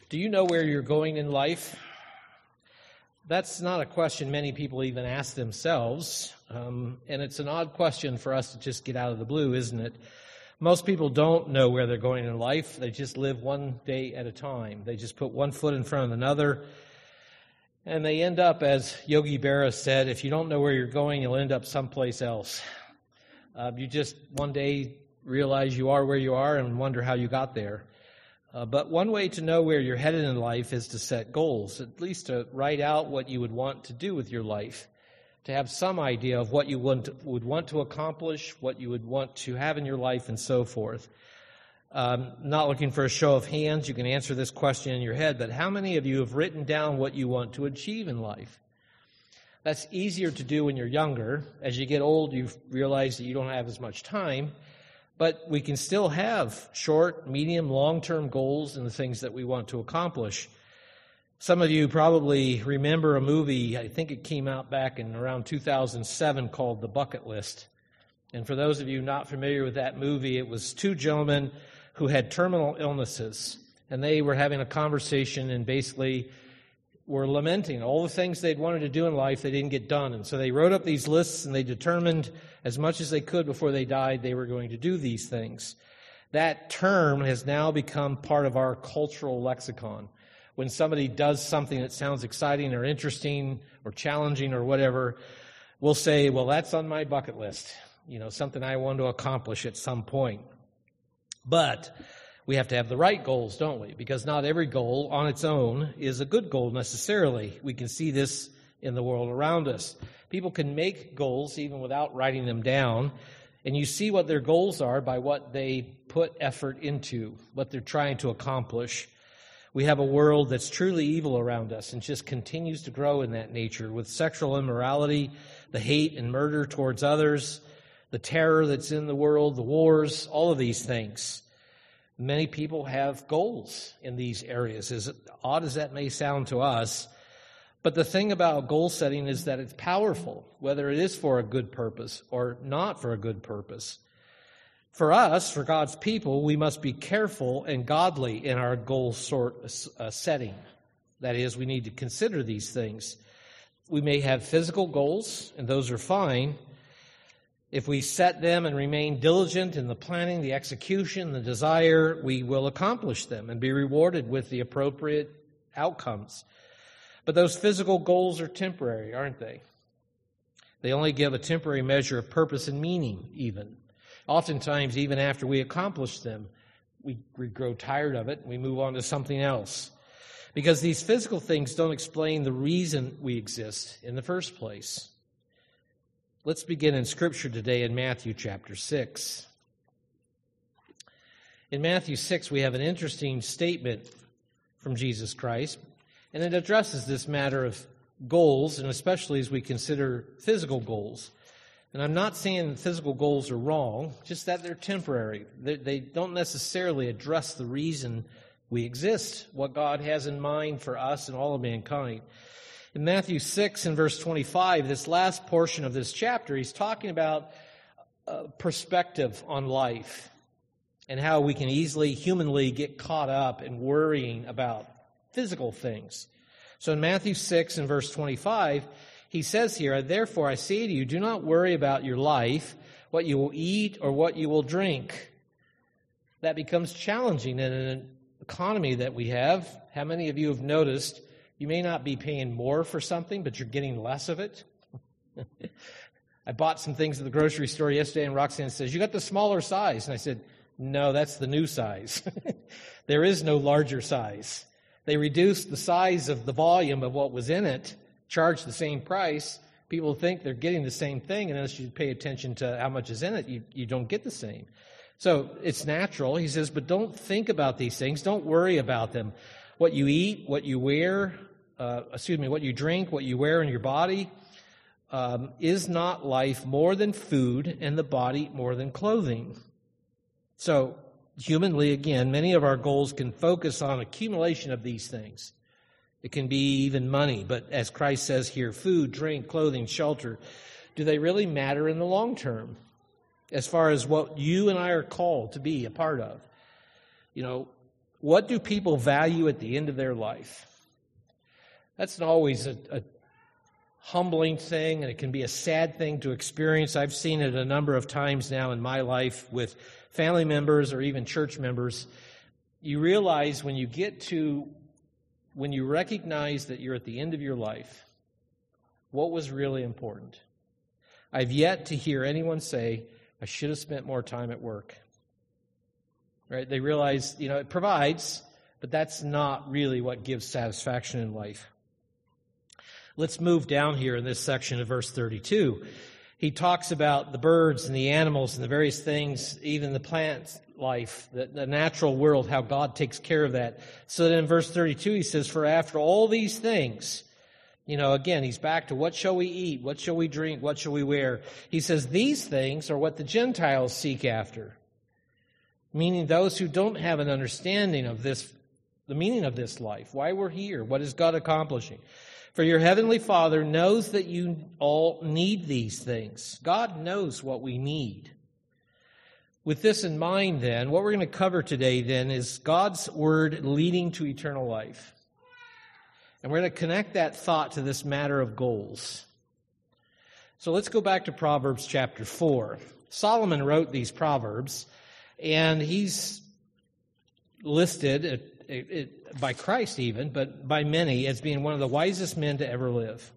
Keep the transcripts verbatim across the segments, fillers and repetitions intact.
Do you know where you're going in life? That's not a question many people even ask themselves, um, and it's an odd question for us to just get out of the blue, isn't it? Most people don't know where they're going in life. They just live one day at a time. They just put one foot in front of another, and they end up, as Yogi Berra said, if you don't know where you're going, you'll end up someplace else. Uh, you just one day realize you are where you are and wonder how you got there. Uh, but one way to know where you're headed in life is to set goals, at least to write out what you would want to do with your life, to have some idea of what you want, would want to accomplish, what you would want to have in your life, and so forth. Um, not looking for a show of hands, you can answer this question in your head, but how many of you have written down what you want to achieve in life? That's easier to do when you're younger. As you get old, you realize that you don't have as much time. But we can still have short, medium, long-term goals and the things that we want to accomplish. Some of you probably remember a movie, I think it came out back in around two thousand seven, called The Bucket List. And for those of you not familiar with that movie, it was two gentlemen who had terminal illnesses. And they were having a conversation and basically were lamenting all the things they'd wanted to do in life they didn't get done. And so they wrote up these lists and they determined as much as they could before they died they were going to do these things. That term has now become part of our cultural lexicon. When somebody does something that sounds exciting or interesting or challenging or whatever, we'll say, well, that's on my bucket list. You know, something I want to accomplish at some point. But we have to have the right goals, don't we? Because not every goal on its own is a good goal necessarily. We can see this in the world around us. People can make goals even without writing them down, and you see what their goals are by what they put effort into, what they're trying to accomplish. We have a world that's truly evil around us and just continues to grow in that nature with sexual immorality, the hate and murder towards others, the terror that's in the world, the wars, all of these things. Many people have goals in these areas, as odd as that may sound to us. But the thing about goal setting is that it's powerful, whether it is for a good purpose or not for a good purpose. For us, for God's people, we must be careful and godly in our goal sort uh, setting. That is, we need to consider these things. We may have physical goals, and those are fine. If we set them and remain diligent in the planning, the execution, the desire, we will accomplish them and be rewarded with the appropriate outcomes. But those physical goals are temporary, aren't they? They only give a temporary measure of purpose and meaning, even. Oftentimes, even after we accomplish them, we, we grow tired of it and we move on to something else. Because these physical things don't explain the reason we exist in the first place. Let's begin in Scripture today in Matthew chapter six. In Matthew six, we have an interesting statement from Jesus Christ, and it addresses this matter of goals, and especially as we consider physical goals. And I'm not saying that physical goals are wrong, just that they're temporary. They, they don't necessarily address the reason we exist, what God has in mind for us and all of mankind. In Matthew six and verse twenty-five, this last portion of this chapter, he's talking about a perspective on life and how we can easily, humanly, get caught up in worrying about physical things. So in Matthew six and verse twenty-five, he says here, "Therefore I say to you, do not worry about your life, what you will eat or what you will drink." That becomes challenging in an economy that we have. How many of you have noticed you may not be paying more for something, but you're getting less of it? I bought some things at the grocery store yesterday, and Roxanne says, "You got the smaller size." And I said, "No, that's the new size." There is no larger size. They reduced the size of the volume of what was in it, charged the same price. People think they're getting the same thing, and unless you pay attention to how much is in it, you, you don't get the same. So it's natural. He says, but don't think about these things. Don't worry about them. What you eat, what you wear, uh, excuse me, what you drink, what you wear in your body, um, is not life more than food, and the body more than clothing? So, humanly, again, many of our goals can focus on accumulation of these things. It can be even money, but as Christ says here, food, drink, clothing, shelter, do they really matter in the long term as far as what you and I are called to be a part of? You know, What do people value at the end of their life? That's not always a, a humbling thing, and it can be a sad thing to experience. I've seen it a number of times now in my life with family members or even church members. You realize when you get to, when you recognize that you're at the end of your life, what was really important. I've yet to hear anyone say, I should have spent more time at work. Right? They realize, you know, it provides, but that's not really what gives satisfaction in life. Let's move down here in this section of verse thirty-two. He talks about the birds and the animals and the various things, even the plant life, the, the natural world, how God takes care of that. So then in verse thirty-two he says, for after all these things, you know, again, he's back to what shall we eat, what shall we drink, what shall we wear? He says these things are what the Gentiles seek after, meaning those who don't have an understanding of this, the meaning of this life, why we're here, what is God accomplishing. For your heavenly Father knows that you all need these things. God knows what we need. With this in mind, then, what we're going to cover today, then, is God's Word leading to eternal life. And we're going to connect that thought to this matter of goals. So let's go back to Proverbs chapter four. Solomon wrote these Proverbs, and he's listed it, it, it, by Christ even, but by many as being one of the wisest men to ever live.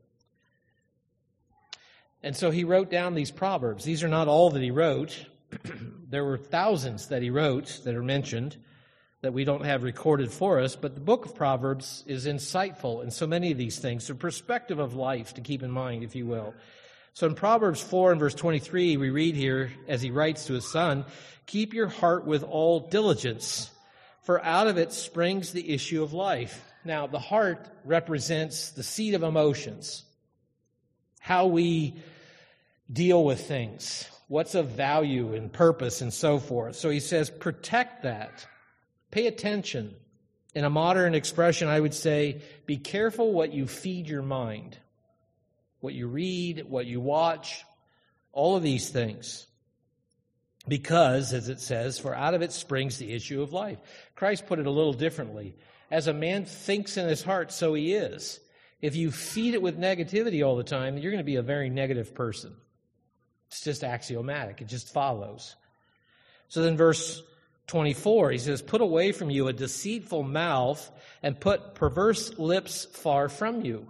And so he wrote down these Proverbs. These are not all that he wrote. There were thousands that he wrote that are mentioned that we don't have recorded for us, but the book of Proverbs is insightful in so many of these things. The perspective of life to keep in mind, if you will. So in Proverbs four and verse twenty-three, we read here, as he writes to his son, keep your heart with all diligence, for out of it springs the issue of life. Now, the heart represents the seat of emotions, how we deal with things, what's of value and purpose and so forth. So he says, protect that. Pay attention. In a modern expression, I would say, be careful what you feed your mind, what you read, what you watch, all of these things. Because, as it says, for out of it springs the issue of life. Christ put it a little differently. As a man thinks in his heart, so he is. If you feed it with negativity all the time, you're going to be a very negative person. It's just axiomatic. It just follows. So then verse twenty-four, he says, put away from you a deceitful mouth and put perverse lips far from you.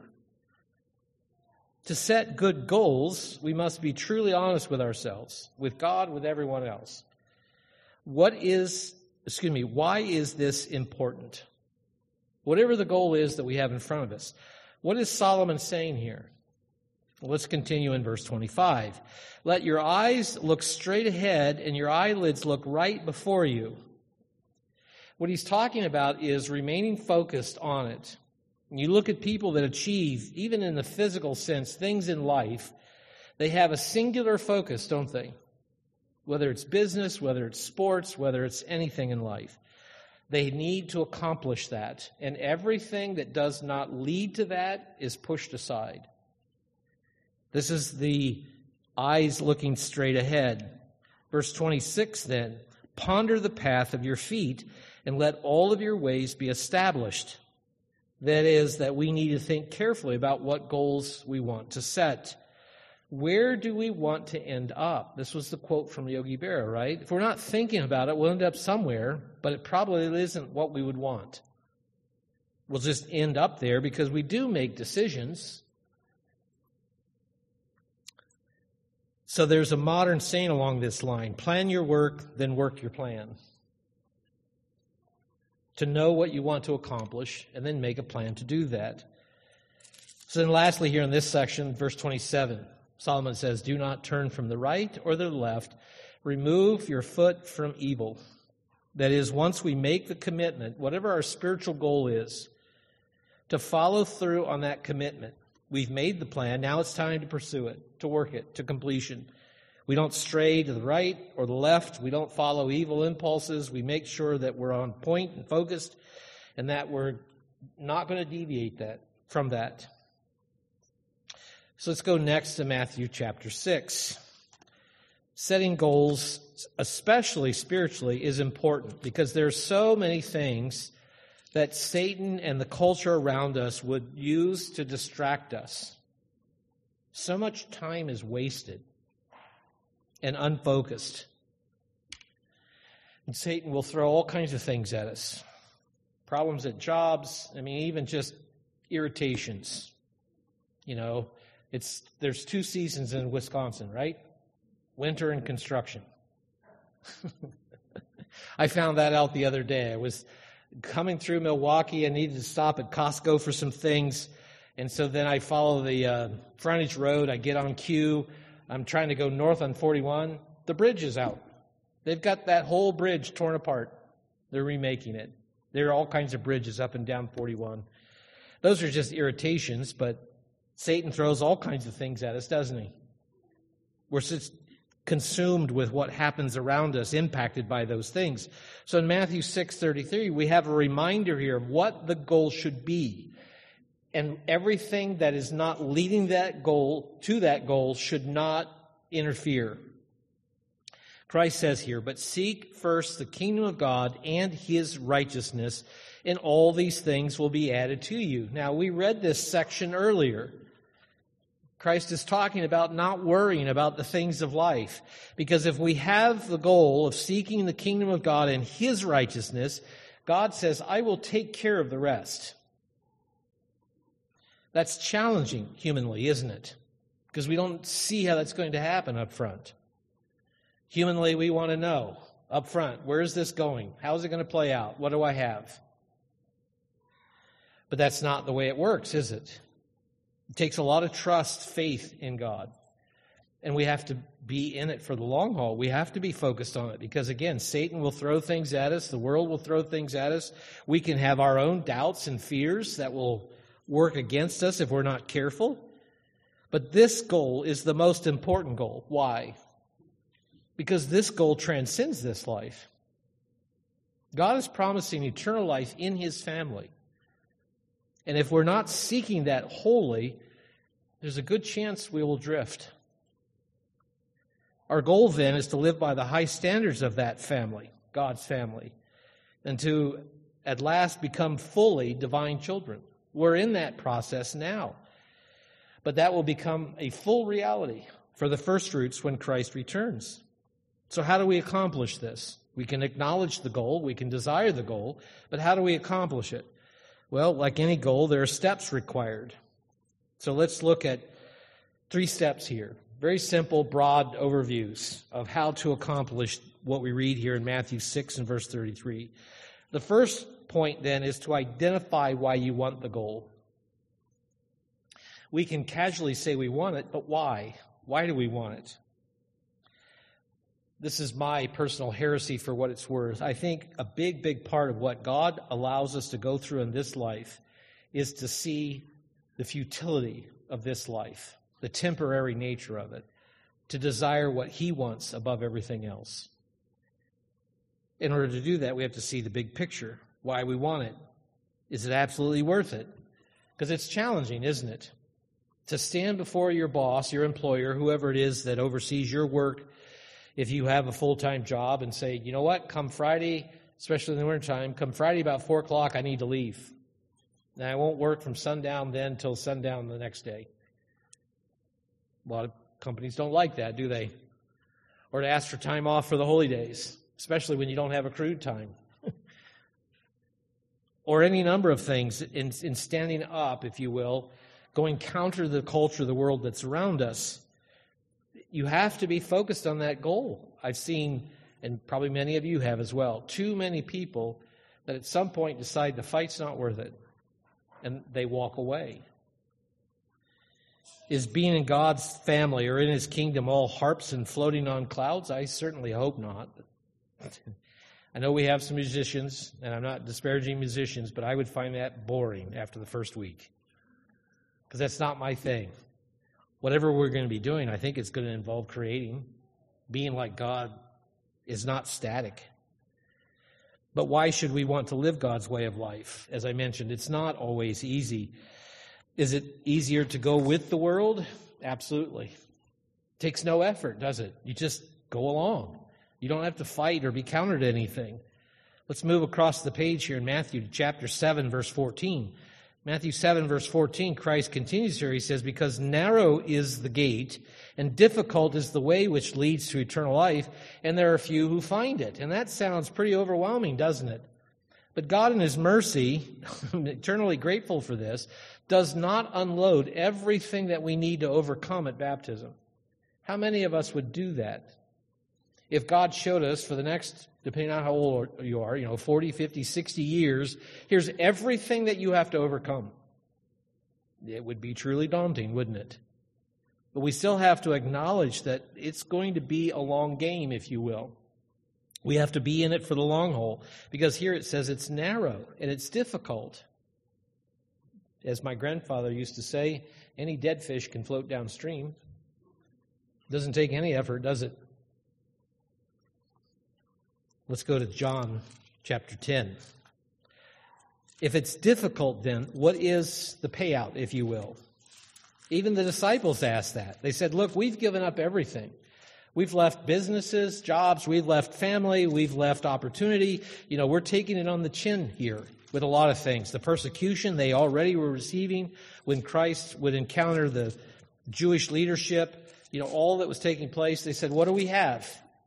To set good goals, we must be truly honest with ourselves, with God, with everyone else. What is, excuse me, why is this important? Whatever the goal is that we have in front of us. What is Solomon saying here? Well, let's continue in verse twenty-five. Let your eyes look straight ahead and your eyelids look right before you. What he's talking about is remaining focused on it. When you look at people that achieve, even in the physical sense, things in life, they have a singular focus, don't they? Whether it's business, whether it's sports, whether it's anything in life. They need to accomplish that. And everything that does not lead to that is pushed aside. This is the eyes looking straight ahead. Verse twenty-six then, ponder the path of your feet and let all of your ways be established. That is, that we need to think carefully about what goals we want to set. Where do we want to end up? This was the quote from Yogi Berra, right? If we're not thinking about it, we'll end up somewhere, but it probably isn't what we would want. We'll just end up there because we do make decisions. So there's a modern saying along this line, plan your work, then work your plan. To know what you want to accomplish, and then make a plan to do that. So then lastly here in this section, verse twenty-seven, Solomon says, do not turn from the right or the left. Remove your foot from evil. That is, once we make the commitment, whatever our spiritual goal is, to follow through on that commitment. We've made the plan. Now it's time to pursue it, to work it, to completion. We don't stray to the right or the left. We don't follow evil impulses. We make sure that we're on point and focused and that we're not going to deviate that from that. So let's go next to Matthew chapter six. setting goals, especially spiritually, is important because there's so many things that Satan and the culture around us would use to distract us. So much time is wasted and unfocused. And Satan will throw all kinds of things at us. Problems at jobs, I mean, even just irritations. You know, it's there's two seasons in Wisconsin, right? Winter and construction. I found that out the other day. I was coming through Milwaukee. I needed to stop at Costco for some things. And so then I follow the uh, frontage road. I get on cue. I'm trying to go north on forty-one. The bridge is out. They've got that whole bridge torn apart. They're remaking it. There are all kinds of bridges up and down forty-one. Those are just irritations, but Satan throws all kinds of things at us, doesn't he? We're just consumed with what happens around us, impacted by those things. So in Matthew six thirty-three, we have a reminder here of what the goal should be. And everything that is not leading that goal to that goal should not interfere. Christ says here, but seek first the kingdom of God and his righteousness, and all these things will be added to you. Now, we read this section earlier. Christ is talking about not worrying about the things of life. Because if we have the goal of seeking the kingdom of God and his righteousness, God says, I will take care of the rest. That's challenging humanly, isn't it? Because we don't see how that's going to happen up front. Humanly, we want to know up front, where is this going? How is it going to play out? What do I have? But that's not the way it works, is it? It takes a lot of trust, faith in God. And we have to be in it for the long haul. We have to be focused on it because, again, Satan will throw things at us. The world will throw things at us. We can have our own doubts and fears that will work against us if we're not careful. But this goal is the most important goal. Why? Because this goal transcends this life. God is promising eternal life in his family. And if we're not seeking that wholly, there's a good chance we will drift. Our goal then is to live by the high standards of that family, God's family, and to at last become fully divine children. We're in that process now. But that will become a full reality for the first fruits when Christ returns. So how do we accomplish this? We can acknowledge the goal, we can desire the goal, but how do we accomplish it? Well, like any goal, there are steps required. So let's look at three steps here. Very simple, broad overviews of how to accomplish what we read here in Matthew six and verse thirty-three. The first point then is to identify why you want the goal. We can casually say we want it, but why? Why do we want it? This is my personal heresy for what it's worth. I think a big, big part of what God allows us to go through in this life is to see the futility of this life, the temporary nature of it, to desire what he wants above everything else. In order to do that, we have to see the big picture, why we want it. Is it absolutely worth it? Because it's challenging, isn't it? To stand before your boss, your employer, whoever it is that oversees your work, if you have a full-time job, and say, you know what, come Friday, especially in the wintertime, come Friday about four o'clock, I need to leave. And I won't work from sundown then till sundown the next day. A lot of companies don't like that, do they? Or to ask for time off for the holy days, especially when you don't have accrued time. Or any number of things in, in standing up, if you will, going counter to the culture of the world that's around us. You have to be focused on that goal. I've seen, and probably many of you have as well, too many people that at some point decide the fight's not worth it, and they walk away. Is being in God's family or in his kingdom all harps and floating on clouds? I certainly hope not. I know we have some musicians, and I'm not disparaging musicians, but I would find that boring after the first week, because that's not my thing. Whatever we're going to be doing, I think it's going to involve creating. Being like God is not static. But why should we want to live God's way of life? As I mentioned, it's not always easy. Is it easier to go with the world? Absolutely. It takes no effort, does it? You just go along. You don't have to fight or be countered to anything. Let's move across the page here in Matthew to chapter seven, verse fourteen. Matthew seven, verse fourteen, Christ continues here. He says, because narrow is the gate, and difficult is the way which leads to eternal life, and there are few who find it. And that sounds pretty overwhelming, doesn't it? But God in His mercy, I'm eternally grateful for this, does not unload everything that we need to overcome at baptism. How many of us would do that? If God showed us for the next, depending on how old you are, you know, forty, fifty, sixty years, here's everything that you have to overcome. It would be truly daunting, wouldn't it? But we still have to acknowledge that it's going to be a long game, if you will. We have to be in it for the long haul, because here it says it's narrow and it's difficult. As my grandfather used to say, any dead fish can float downstream. Doesn't take any effort, does it? Let's go to John chapter ten. If it's difficult, then what is the payout, if you will? Even the disciples asked that. They said, look, we've given up everything. We've left businesses, jobs, we've left family, we've left opportunity. You know, we're taking it on the chin here with a lot of things. The persecution they already were receiving when Christ would encounter the Jewish leadership, you know, all that was taking place. They said, what do we have?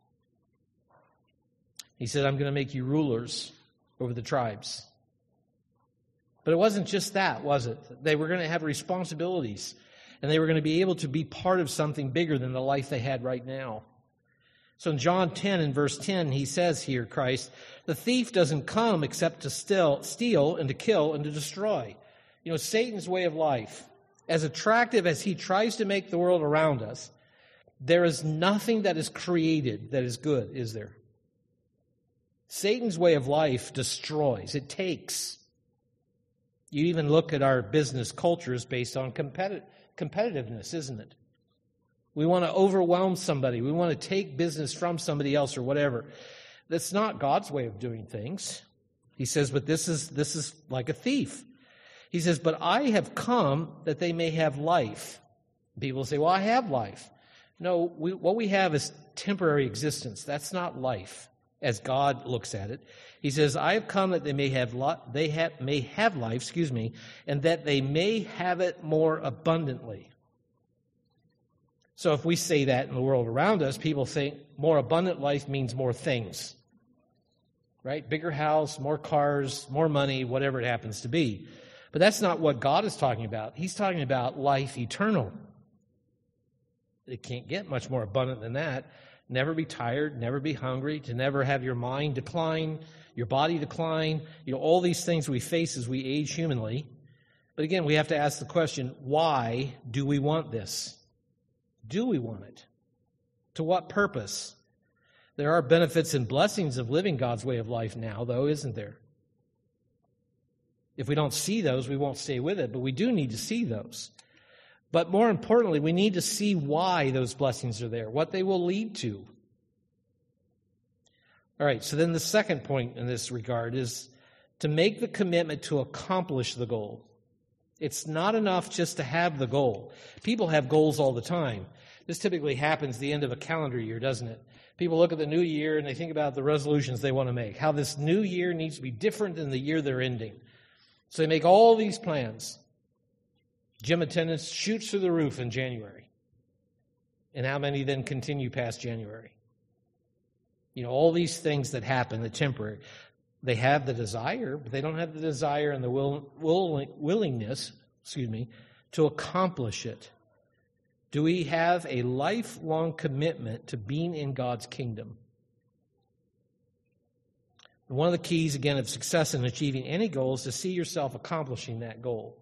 He said, I'm going to make you rulers over the tribes. But it wasn't just that, was it? They were going to have responsibilities, and they were going to be able to be part of something bigger than the life they had right now. So in John ten and verse ten, he says here, Christ, the thief doesn't come except to steal, steal and to kill and to destroy. You know, Satan's way of life, as attractive as he tries to make the world around us, there is nothing that is created that is good, is there? Satan's way of life destroys. It takes. You even look at our business cultures based on competi- competitiveness, isn't it? We want to overwhelm somebody. We want to take business from somebody else or whatever. That's not God's way of doing things. He says, but this is this is like a thief. He says, but I have come that they may have life. People say, well, I have life. No, we, what we have is temporary existence. That's not life, as God looks at it. He says, I have come that they may have li- they have, may have life, excuse me, and that they may have it more abundantly. So if we say that in the world around us, people think more abundant life means more things, right? Bigger house, more cars, more money, whatever it happens to be. But that's not what God is talking about. He's talking about life eternal. It can't get much more abundant than that. Never be tired, never be hungry, to never have your mind decline, your body decline, you know, all these things we face as we age humanly. But again, we have to ask the question, why do we want this? Do we want it? To what purpose? There are benefits and blessings of living God's way of life now, though, isn't there? If we don't see those, we won't stay with it, but we do need to see those. But more importantly, we need to see why those blessings are there, what they will lead to. All right, so then the second point in this regard is to make the commitment to accomplish the goal. It's not enough just to have the goal. People have goals all the time. This typically happens at the end of a calendar year, doesn't it? People look at the new year and they think about the resolutions they want to make, how this new year needs to be different than the year they're ending. So they make all these plans. Gym attendance shoots through the roof in January. And how many then continue past January? You know, all these things that happen, the temporary. They have the desire, but they don't have the desire and the will, will, willingness, excuse me, to accomplish it. Do we have a lifelong commitment to being in God's kingdom? And one of the keys, again, of success in achieving any goal is to see yourself accomplishing that goal.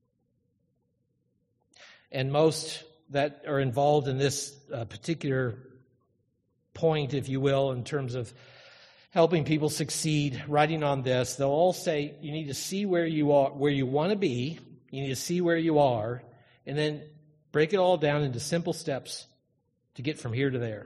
And most that are involved in this uh, particular point, if you will, in terms of helping people succeed, writing on this, they'll all say you need to see where you are, where you want to be. You need to see where you are, and then break it all down into simple steps to get from here to there.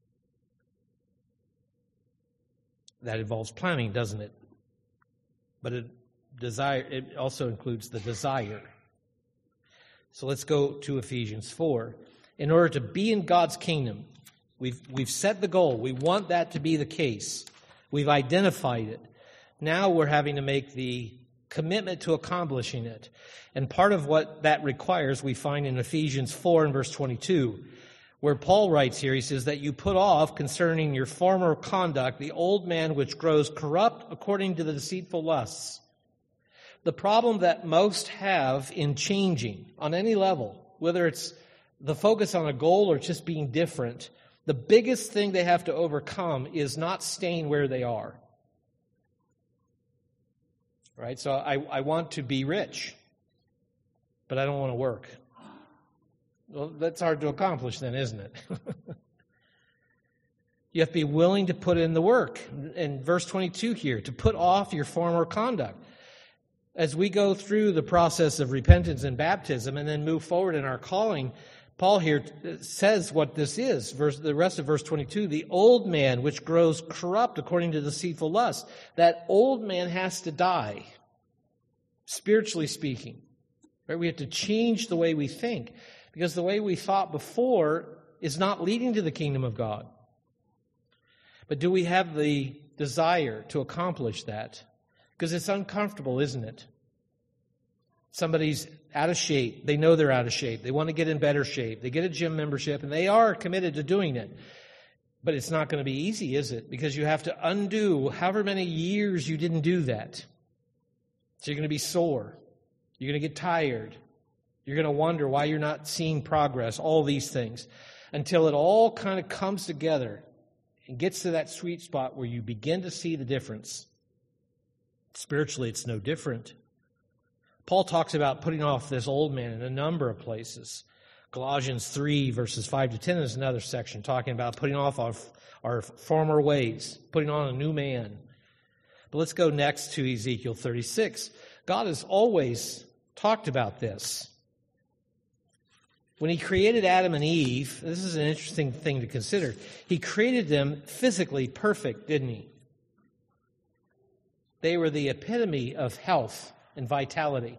That involves planning, doesn't it? But it desire it also includes the desire. So let's go to Ephesians four. In order to be in God's kingdom, We've, we've set the goal. We want that to be the case. We've identified it. Now we're having to make the commitment to accomplishing it. And part of what that requires we find in Ephesians four and verse twenty-two, where Paul writes here, he says that you put off concerning your former conduct the old man which grows corrupt according to the deceitful lusts. The problem that most have in changing on any level, whether it's the focus on a goal or just being different, the biggest thing they have to overcome is not staying where they are. Right? So I, I want to be rich, but I don't want to work. Well, that's hard to accomplish then, isn't it? You have to be willing to put in the work. In verse twenty-two here, to put off your former conduct. As we go through the process of repentance and baptism and then move forward in our calling, Paul here says what this is. Verse, the rest of verse twenty-two, the old man which grows corrupt according to deceitful lust. That old man has to die, spiritually speaking. Right? We have to change the way we think, because the way we thought before is not leading to the kingdom of God. But do we have the desire to accomplish that? Because it's uncomfortable, isn't it? Somebody's out of shape. They know they're out of shape. They want to get in better shape. They get a gym membership, and they are committed to doing it. But it's not going to be easy, is it? Because you have to undo however many years you didn't do that. So you're going to be sore. You're going to get tired. You're going to wonder why you're not seeing progress, all these things, until it all kind of comes together and gets to that sweet spot where you begin to see the difference. Spiritually, it's no different. Paul talks about putting off this old man in a number of places. Colossians three, verses five to ten is another section talking about putting off our, our former ways, putting on a new man. But let's go next to Ezekiel thirty-six. God has always talked about this. When he created Adam and Eve, this is an interesting thing to consider. He created them physically perfect, didn't he? They were the epitome of health and vitality.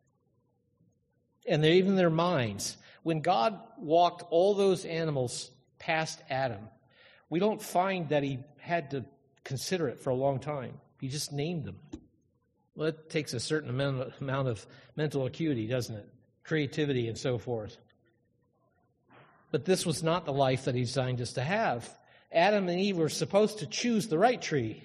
And even their minds. When God walked all those animals past Adam, we don't find that he had to consider it for a long time. He just named them. Well, it takes a certain amount of mental acuity, doesn't it? Creativity and so forth. But this was not the life that he designed us to have. Adam and Eve were supposed to choose the right tree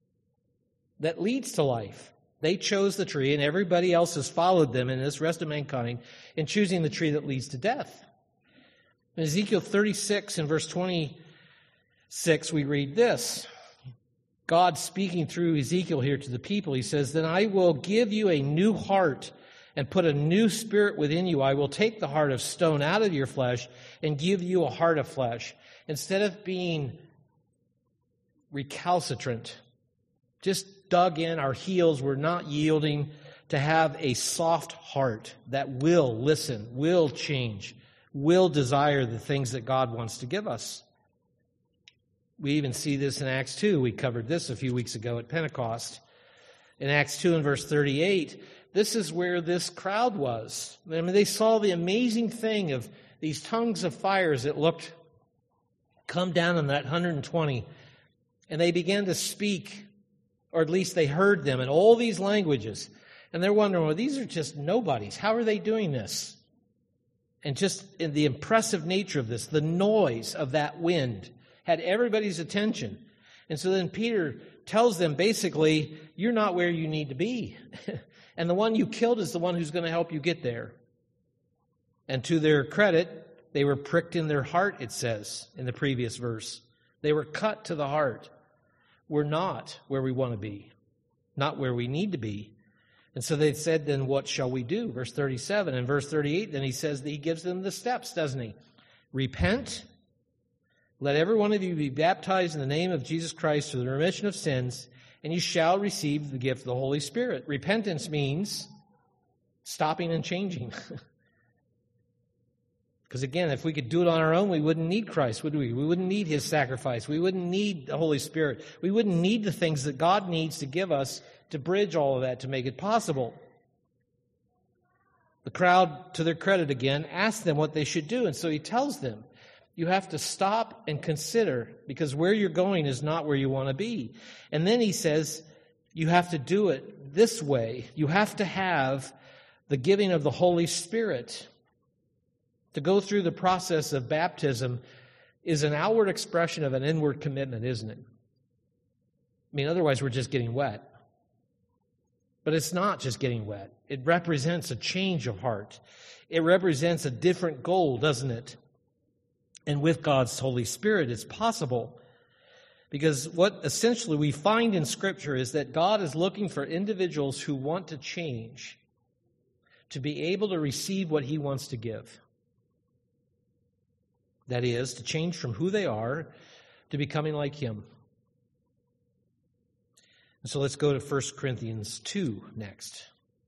that leads to life. They chose the tree, and everybody else has followed them in this rest of mankind in choosing the tree that leads to death. In Ezekiel thirty-six and verse twenty-six, we read this. God speaking through Ezekiel here to the people, he says, "Then I will give you a new heart and put a new spirit within you. I will take the heart of stone out of your flesh and give you a heart of flesh." Instead of being recalcitrant, just dug in our heels, we're not yielding, to have a soft heart that will listen, will change, will desire the things that God wants to give us. We even see this in Acts two. We covered this a few weeks ago at Pentecost. In Acts two and verse thirty-eight, this is where this crowd was. I mean, they saw the amazing thing of these tongues of fires that looked come down on that one hundred twenty, and they began to speak, or at least they heard them in all these languages. And they're wondering, well, these are just nobodies. How are they doing this? And just in the impressive nature of this, the noise of that wind had everybody's attention. And so then Peter tells them basically, you're not where you need to be. And the one you killed is the one who's going to help you get there. And to their credit, they were pricked in their heart, it says in the previous verse. They were cut to the heart. We're not where we want to be, not where we need to be. And so they said, then what shall we do? Verse thirty-seven and verse thirty-eight, then he says that he gives them the steps, doesn't he? Repent, let every one of you be baptized in the name of Jesus Christ for the remission of sins, and you shall receive the gift of the Holy Spirit. Repentance means stopping and changing. Because again, if we could do it on our own, we wouldn't need Christ, would we? We wouldn't need his sacrifice. We wouldn't need the Holy Spirit. We wouldn't need the things that God needs to give us to bridge all of that, to make it possible. The crowd, to their credit again, asked them what they should do. And so he tells them, You have to stop and consider, because where you're going is not where you want to be. And then he says, you have to do it this way. You have to have the giving of the Holy Spirit. To go through the process of baptism is an outward expression of an inward commitment, isn't it? I mean, otherwise we're just getting wet. But it's not just getting wet. It represents a change of heart. It represents a different goal, doesn't it? And with God's Holy Spirit, it's possible. Because what essentially we find in Scripture is that God is looking for individuals who want to change, to be able to receive what He wants to give. That is, to change from who they are to becoming like Him. And so let's go to First Corinthians two next.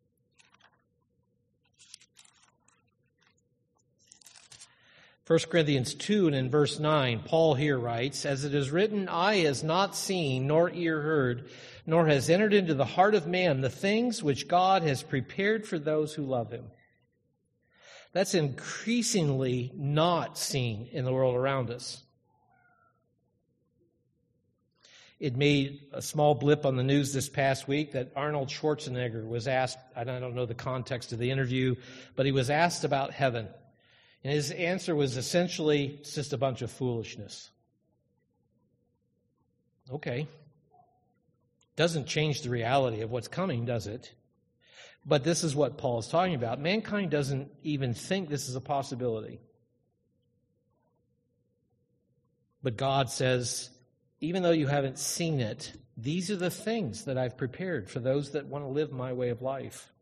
First Corinthians two and in verse nine, Paul here writes, "As it is written, eye has not seen, nor ear heard, nor has entered into the heart of man the things which God has prepared for those who love Him." That's increasingly not seen in the world around us. It made a small blip on the news this past week that Arnold Schwarzenegger was asked, and I don't know the context of the interview, but he was asked about heaven. And his answer was essentially, it's just a bunch of foolishness. Okay. Doesn't change the reality of what's coming, does it? But this is what Paul is talking about. Mankind doesn't even think this is a possibility. But God says, even though you haven't seen it, these are the things that I've prepared for those that want to live my way of life.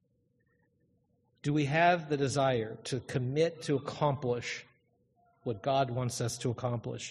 Do we have the desire to commit to accomplish what God wants us to accomplish?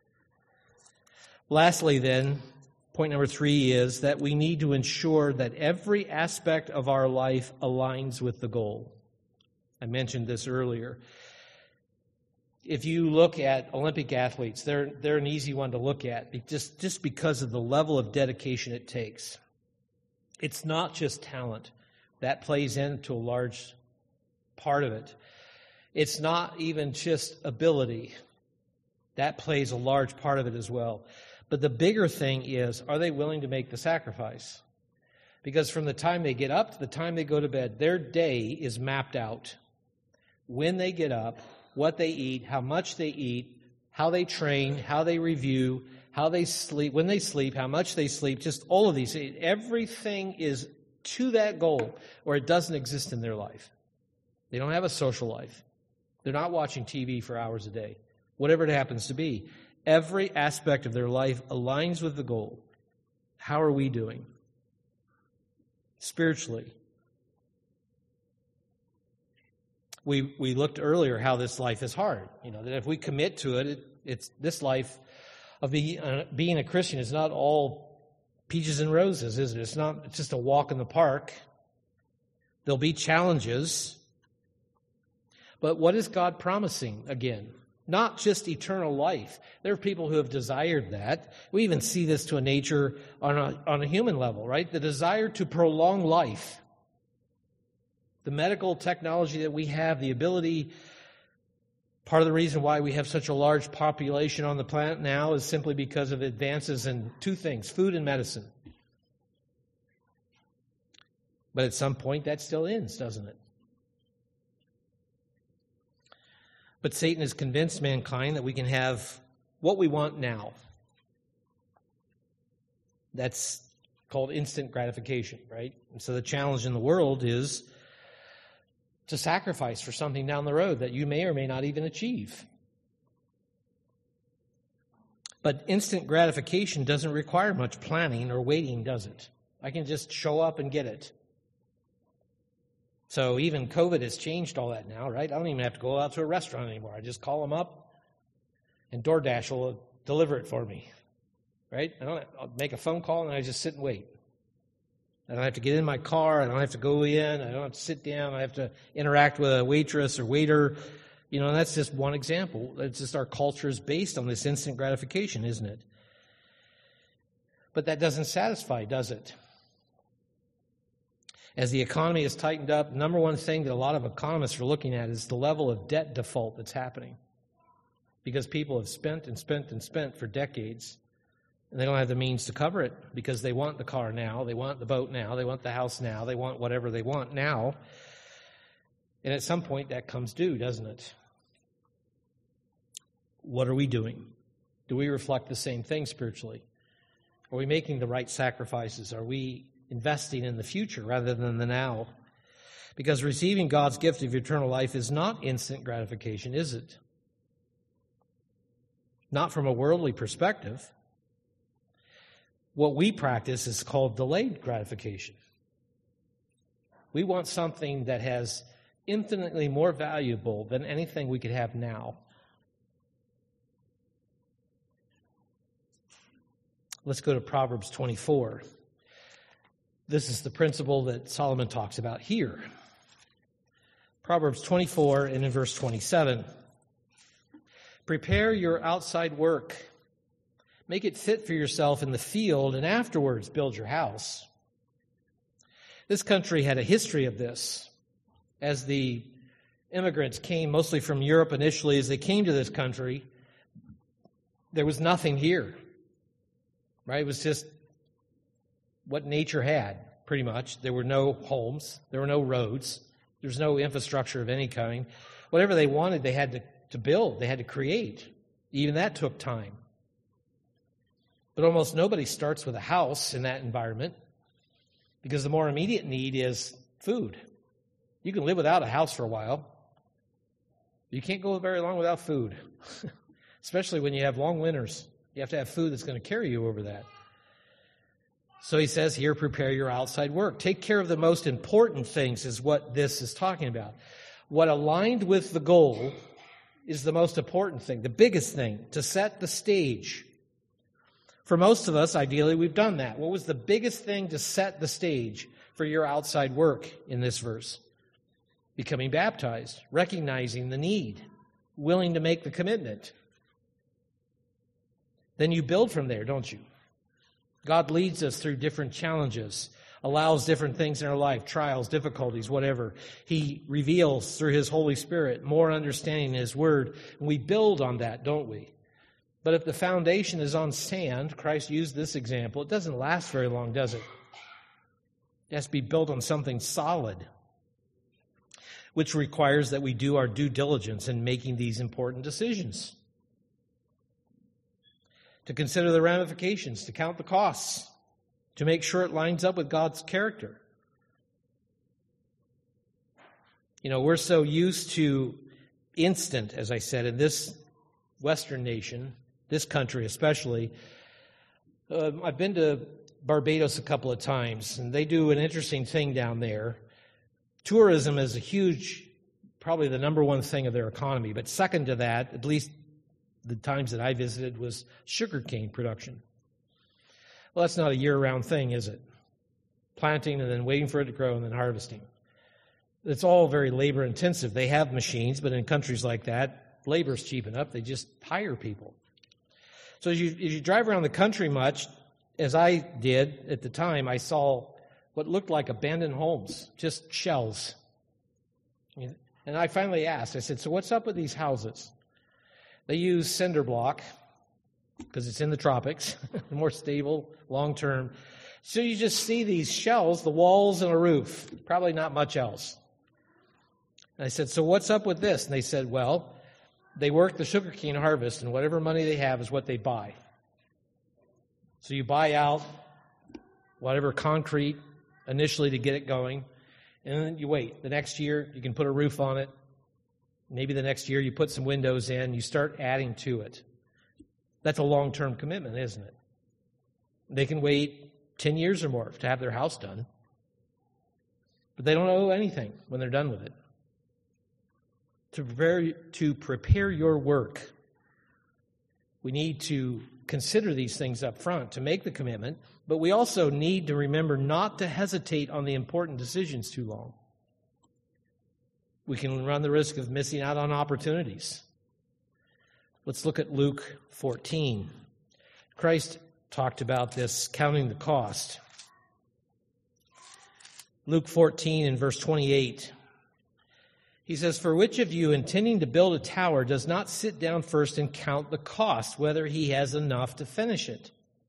Lastly, then, point number three is that we need to ensure that every aspect of our life aligns with the goal. I mentioned this earlier. If you look at Olympic athletes, they're, they're an easy one to look at just, just because of the level of dedication it takes. It's not just talent. That plays into a large part of it. It's not even just ability. That plays a large part of it as well. But the bigger thing is, are they willing to make the sacrifice? Because from the time they get up to the time they go to bed, their day is mapped out. When they get up, what they eat, how much they eat, how they train, how they review, how they sleep, when they sleep, how much they sleep, just all of these. Everything is to that goal, or it doesn't exist in their life. They don't have a social life. They're not watching T V for hours a day, whatever it happens to be. Every aspect of their life aligns with the goal. How are we doing? Spiritually. We we looked earlier how this life is hard. You know, that if we commit to it, it it's this life of be, uh, being a Christian is not all peaches and roses, is it? It's not it's just a walk in the park. There'll be challenges. But what is God promising again? Not just eternal life. There are people who have desired that. We even see this to a nature on a, on a human level, right? The desire to prolong life. The medical technology that we have, the ability, part of the reason why we have such a large population on the planet now is simply because of advances in two things, food and medicine. But at some point that still ends, doesn't it? But Satan has convinced mankind that we can have what we want now. That's called instant gratification, right? And so the challenge in the world is to sacrifice for something down the road that you may or may not even achieve. But instant gratification doesn't require much planning or waiting, does it? I can just show up and get it. So even COVID has changed all that now, right? I don't even have to go out to a restaurant anymore. I just call them up, and DoorDash will deliver it for me, right? I don't I'll make a phone call, and I just sit and wait. I don't have to get in my car. I don't have to go in. I don't have to sit down. I have to interact with a waitress or waiter. You know, and that's just one example. It's just our culture is based on this instant gratification, isn't it? But that doesn't satisfy, does it? As the economy has tightened up, the number one thing that a lot of economists are looking at is the level of debt default that's happening. because people have spent and spent and spent for decades, and they don't have the means to cover it because they want the car now, they want the boat now, they want the house now, they want whatever they want now. And at some point that comes due, doesn't it? What are we doing? Do we reflect the same thing spiritually? Are we making the right sacrifices? Are we investing in the future rather than the now? Because receiving God's gift of eternal life is not instant gratification, is it? Not from a worldly perspective. What we practice is called delayed gratification. We want something that has infinitely more valuable than anything we could have now. Let's go to Proverbs twenty-four. This is the principle that Solomon talks about here. Proverbs twenty-four and in verse twenty-seven. Prepare your outside work. Make it fit for yourself in the field, and afterwards build your house. This country had a history of this. As the immigrants came mostly from Europe initially, as they came to this country, there was nothing here. Right? It was just what nature had, pretty much. There were no homes. There were no roads. There was no infrastructure of any kind. Whatever they wanted, they had to, to build. They had to create. Even that took time. But almost nobody starts with a house in that environment because the more immediate need is food. You can live without a house for a while. You can't go very long without food, especially when you have long winters. You have to have food that's going to carry you over that. So he says here, prepare your outside work. Take care of the most important things is what this is talking about. What aligned with the goal is the most important thing, the biggest thing, to set the stage. For most of us, ideally, we've done that. What was the biggest thing to set the stage for your outside work in this verse? Becoming baptized, recognizing the need, willing to make the commitment. Then you build from there, don't you? God leads us through different challenges, allows different things in our life, trials, difficulties, whatever. He reveals through His Holy Spirit more understanding in His Word, and we build on that, don't we? But if the foundation is on sand, Christ used this example, it doesn't last very long, does it? It has to be built on something solid, which requires that we do our due diligence in making these important decisions. To consider the ramifications, to count the costs, to make sure it lines up with God's character. You know, we're so used to instant, as I said, in this Western nation, this country especially. Uh, I've been to Barbados a couple of times, and they do an interesting thing down there. Tourism is a huge, probably the number one thing of their economy, but second to that, at least the times that I visited, was sugarcane production. Well, that's not a year-round thing, is it? Planting and then waiting for it to grow and then harvesting. It's all very labor-intensive. They have machines, but in countries like that, labor's cheap enough. They just hire people. So as you, as you drive around the country much, as I did at the time, I saw what looked like abandoned homes, just shells. And I finally asked, I said, so what's up with these houses? They use cinder block because it's in the tropics, more stable, long-term. So you just see these shells, the walls and a roof, probably not much else. And I said, so what's up with this? And they said, well, they work the sugarcane harvest, and whatever money they have is what they buy. So you buy out whatever concrete initially to get it going, and then you wait. The next year, you can put a roof on it. Maybe the next year you put some windows in, you start adding to it. That's a long-term commitment, isn't it? They can wait ten years or more to have their house done, but they don't owe anything when they're done with it. To prepare, to prepare your work, we need to consider these things up front to make the commitment, but we also need to remember not to hesitate on the important decisions too long. We can run the risk of missing out on opportunities. Let's look at Luke fourteen. Christ talked about this, counting the cost. Luke fourteen and verse twenty-eight. He says, "For which of you, intending to build a tower, does not sit down first and count the cost, whether he has enough to finish it?"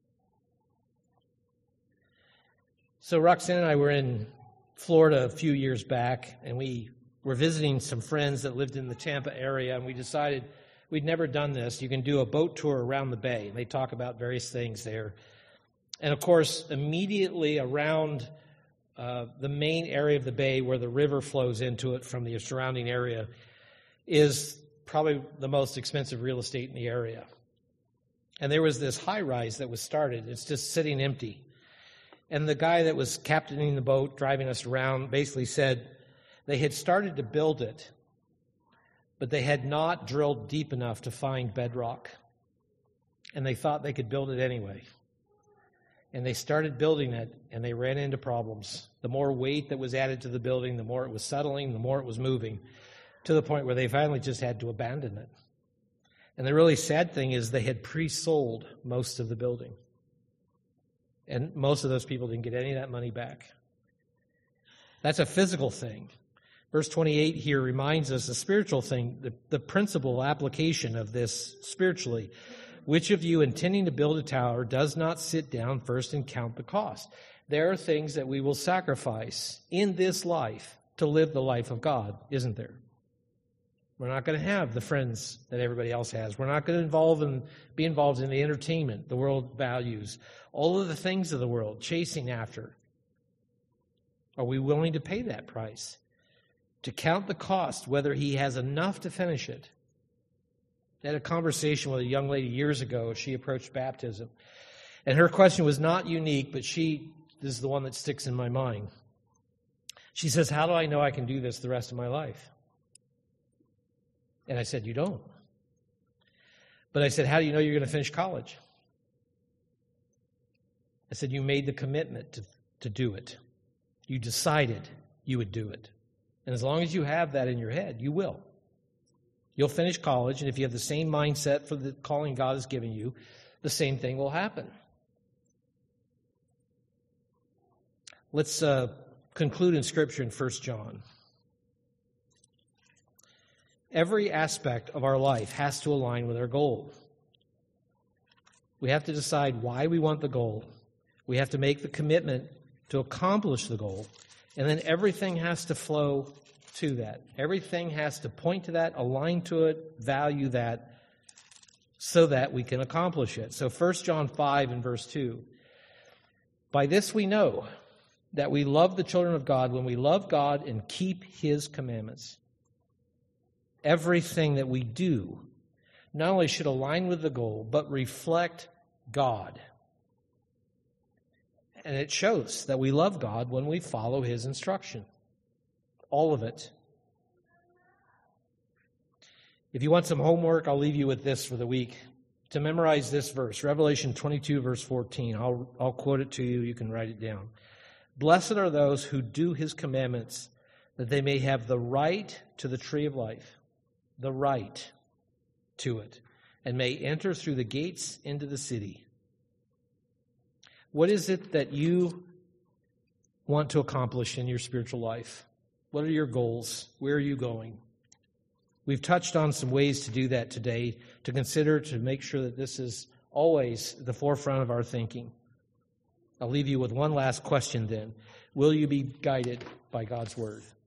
So Roxanne and I were in Florida a few years back, and we were visiting some friends that lived in the Tampa area, and we decided we'd never done this. You can do a boat tour around the bay, and they talk about various things there. And of course, immediately around uh, the main area of the bay where the river flows into it from the surrounding area is probably the most expensive real estate in the area. And there was this high-rise that was started. It's just sitting empty. And the guy that was captaining the boat, driving us around, basically said they had started to build it, but they had not drilled deep enough to find bedrock. And they thought they could build it anyway. And they started building it, and they ran into problems. The more weight that was added to the building, the more it was settling, the more it was moving, to the point where they finally just had to abandon it. And the really sad thing is they had pre-sold most of the building. And most of those people didn't get any of that money back. That's a physical thing. Verse twenty-eight here reminds us a spiritual thing, the, the principal application of this spiritually. Which of you, intending to build a tower, does not sit down first and count the cost? There are things that we will sacrifice in this life to live the life of God, isn't there? We're not going to have the friends that everybody else has. We're not going to involve in, be involved in the entertainment the world values, all of the things of the world, chasing after. Are we willing to pay that price? To count the cost, whether he has enough to finish it. I had a conversation with a young lady years ago as she approached baptism. And her question was not unique, but she, this is the one that sticks in my mind. She says, "How do I know I can do this the rest of my life?" And I said, "You don't." But I said, "How do you know you're going to finish college?" I said, "You made the commitment to, to do it. You decided you would do it. And as long as you have that in your head, you will. You'll finish college, and if you have the same mindset for the calling God has given you, the same thing will happen." Let's uh, conclude in Scripture in First John. Every aspect of our life has to align with our goal. We have to decide why we want the goal. We have to make the commitment to accomplish the goal. And then everything has to flow to that. Everything has to point to that, align to it, value that, so that we can accomplish it. So First John five and verse two. "By this we know that we love the children of God when we love God and keep His commandments." Everything that we do not only should align with the goal, but reflect God. And it shows that we love God when we follow His instruction. All of it. If you want some homework, I'll leave you with this for the week. To memorize this verse, Revelation twenty-two, verse fourteen. I'll, I'll quote it to you. You can write it down. "Blessed are those who do His commandments, that they may have the right to the tree of life." The right to it. "And may enter through the gates into the city." What is it that you want to accomplish in your spiritual life? What are your goals? Where are you going? We've touched on some ways to do that today, to consider, to make sure that this is always the forefront of our thinking. I'll leave you with one last question then. Will you be guided by God's Word?